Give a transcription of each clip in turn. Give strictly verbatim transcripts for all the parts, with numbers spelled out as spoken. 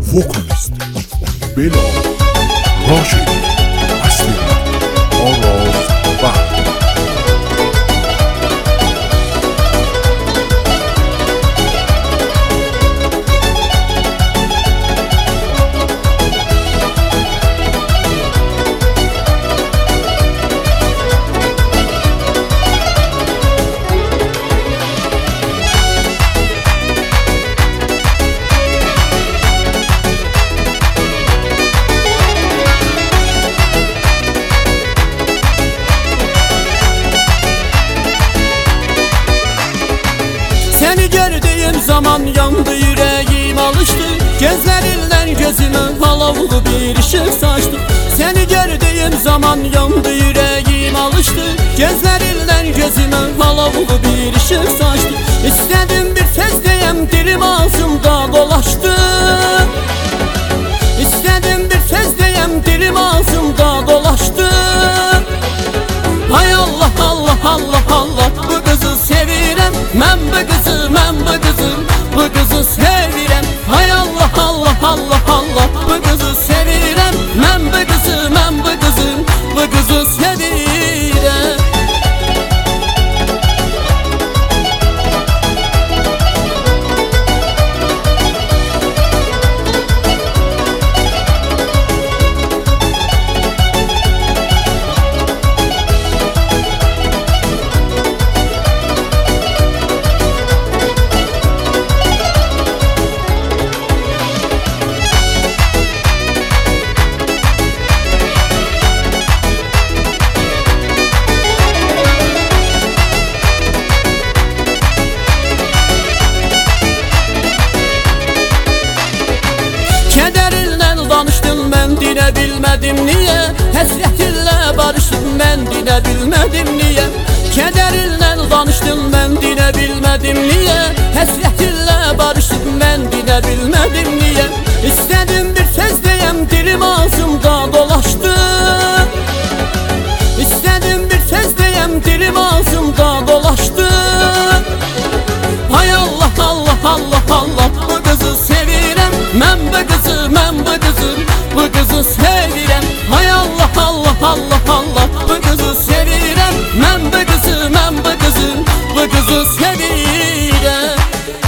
vokalist Bilal Raşid Asli Araz Bak. Seni gördüğüm zaman yandı yüreğim alıştı. Gözlerinden gözüme alovlu bir ışık saçtı. Seni gördüğüm zaman yandı yüreğim alıştı. Gözlerinden gözüme alovlu bir ışık saçtı. İstedim bir söz diyem, dilim ağzımda dolaştı. İstedim bir söz diyem, dilim ağzımda dolaştı. Hay Allah Allah Allah Allah, bu kızı sevirem. Ben bu kızı, ben bu kızı, bu kızı sevirem. Hay Allah Allah Allah Allah, bu kızı sevirem. Ben bu kızı, ben bu kızı, bu kızı sevirem. Kederinle danıştım, ben dine bilmedim niye. Hesretinle barıştım, ben dine bilmedim niye. Kederinle danıştım, ben dine bilmedim niye. Hesretinle barıştım, ben dine bilmedim niye. İstedim bir söz diyem, dilim ağzımda dolaştı. İstedim bir söz diyem, dilim ağzımda dolaştı. Hay Allah Allah Allah Allah, bu kızı sevirem. Ben bu kızı, ben bu kızı, bu kızı sevirem. Hay Allah Allah Allah Allah, bu kızı sevirem. Ben bu kızı, ben bu kızı, bu kızı sevirem.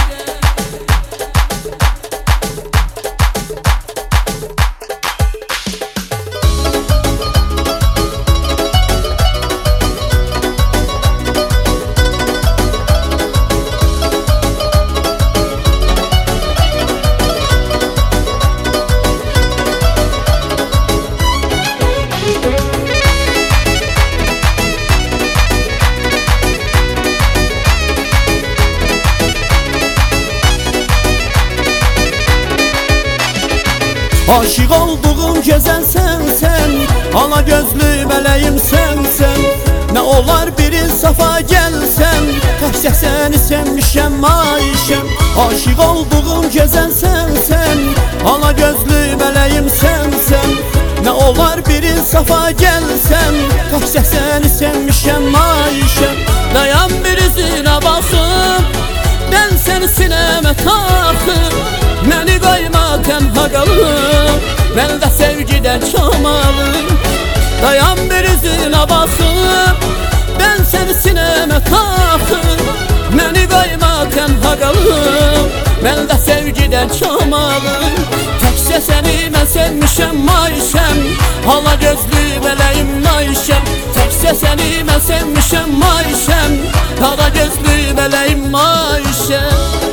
Aşık olduğum gezen sensen, ala gözlü meleğim sensen. Ne olar bir insafa gelsen, təkcə səni sevmişəm Ayşəm. Aşık olduğum gezen sensen, ala gözlü meleğim sensen. Ne olar bir insafa gelsen, təkcə səni sevmişəm Ayşəm. Dayan bir üzünə baxım, ben seni sineme takım. Məni qayma tənha qalım, mən də sevgidən çamalım. Dayan bir üzünə baxım, ben seni sineme takım. Məni qayma tənha qalım, mən də sevgidən çamalım. Təkcə səni mən sevmişəm Ayşəm, hala gözlü mələyim Ayşəm. Təkcə səni mən sevmişəm Ayşəm, hala gözlü mələyim Ayşəm.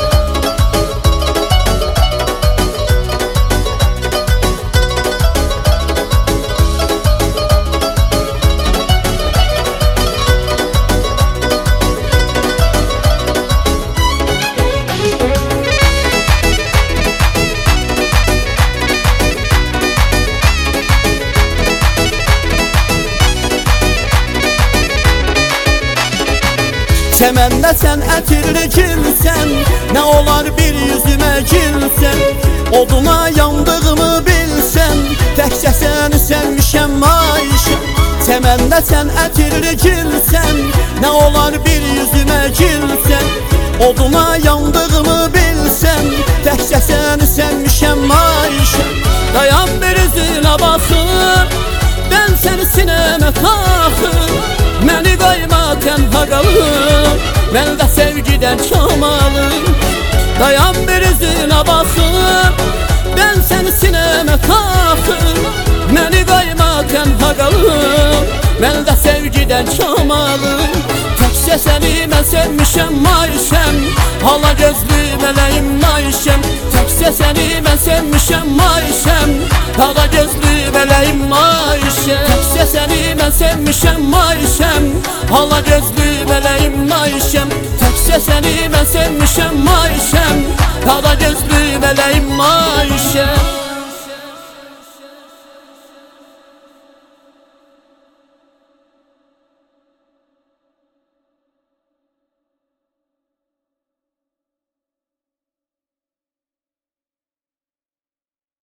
Çəməndə sən ətirli gülsən, nə olar bir yüzümə gülsən. Oduna yandığımı bilsən, təkcə səni sevmişəm Ayşəm. Çəməndə sən ətirli gülsən, nə olar bir yüzümə gülsən. Oduna yandığımı bilsən, təkcə seni sevmişem Ayşe. Dayan bir üzüne bakın, ben seni sineme takım. Məni qayma tənha qalım, mən də sevgidən çomalım. Dayan bir üzüne bakın, ben seni sineme takım. Məni qayma tənha qalım, mən də sevgidən çomalım. Təkcə səni mən sevmişəm Ayşəm, hala gözlü mələyim Ayşəm. Təkcə səni mən sevmişəm Ayşəm, hala gözlü mələyim Ayşəm. Təkcə səni mən sevmişəm Ayşəm, hala gözlü mələyim Ayşəm. Təkcə səni mən sevmişəm Ayşəm, hala gözlü mələyim Ayşəm.